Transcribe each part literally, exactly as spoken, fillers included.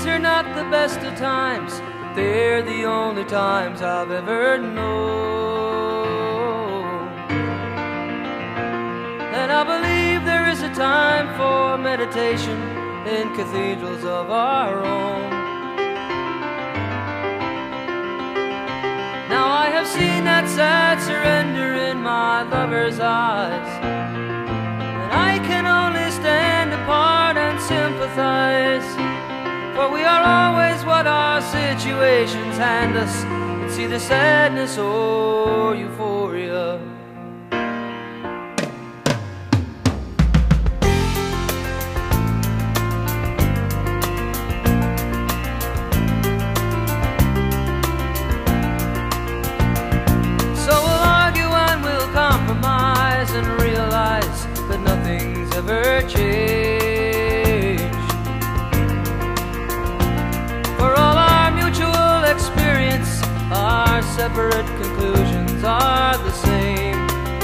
These are not the best of times, but they're the only times I've ever known. And I believe there is a time for meditation in cathedrals of our own. Now I have seen that sad surrender in my lover's eyes, and I can only stand apart and sympathize. For we are always what our situations hand us. It's either sadness or euphoria. So we'll argue and we'll compromise and realize that nothing's ever changed. Our separate conclusions are the same.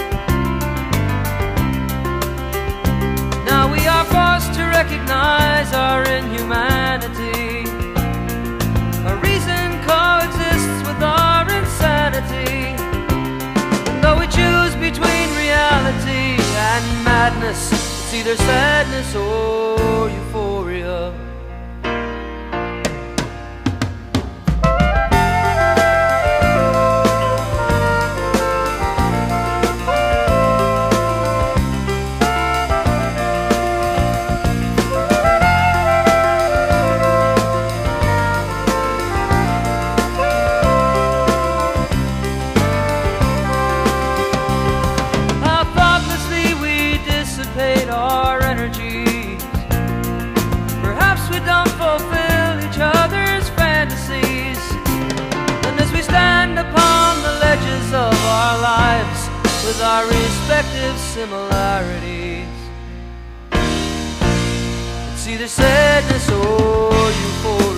Now we are forced to recognize our inhumanity. A reason coexists with our insanity. And though we choose between reality and madness, it's either sadness or euphoria. Our energies. Perhaps we don't fulfill each other's fantasies. And as we stand upon the ledges of our lives with our respective similarities, it's either sadness or euphoria.